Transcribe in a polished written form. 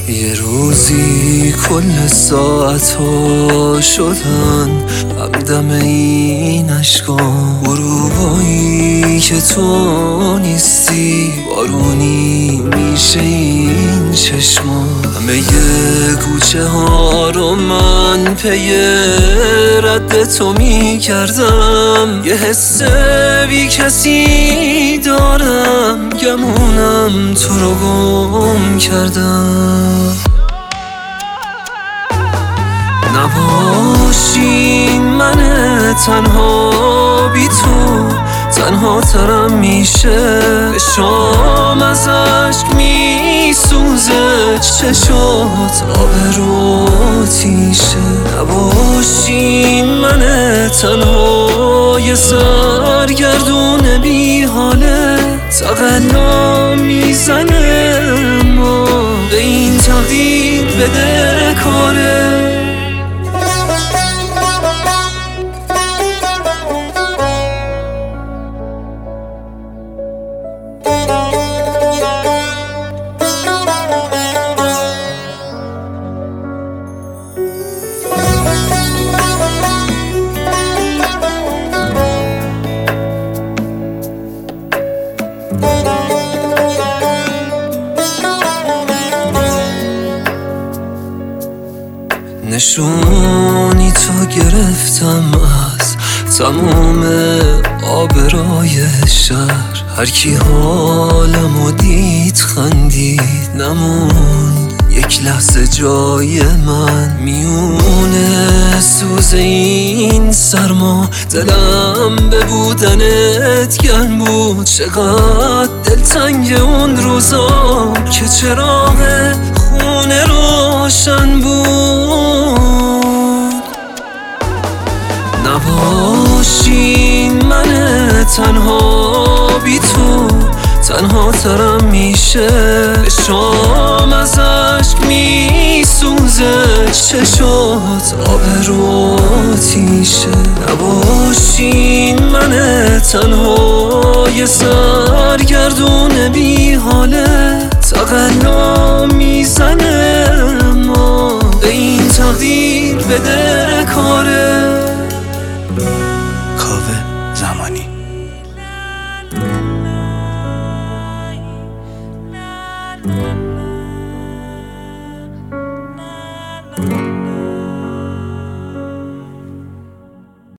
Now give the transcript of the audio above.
یه روزی کل ساعت‌ها شدن همدم این عشقام، غروبایی که تو نیستی بارونی میشه این چشما. همه یه کوچه ها رو من پی رد تو میکردم، یه حس بی کسی دارم گمونم تو رو گم کردم. نباشین من تنها بی تو تنها ترم میشه، شام از عشق میسوزه چشات آب رو تیشه. نباشین من تنها یه سرگردون بی حاله، تقلا میزنه ما به این تقدیر بده کاره. نشونی تو گرفتم از تموم آبرای شهر، هر کی حالمو دید خندید، نموند یک لحظه جای من میونه سوز این سرما. دلم به بودنت گرم بود، چقدر دلتنگ اون روزا که چراغ خونه روشن بود. نباشین من تنها بی تو تنها ترم میشه، شام از عشق میسوزه چشات آب رو تیشه. نباشین من تنها یه سرگردون بی حاله، تقلا میزنه ما به این تقدیر بده کاره. کاوه زمانی. la la la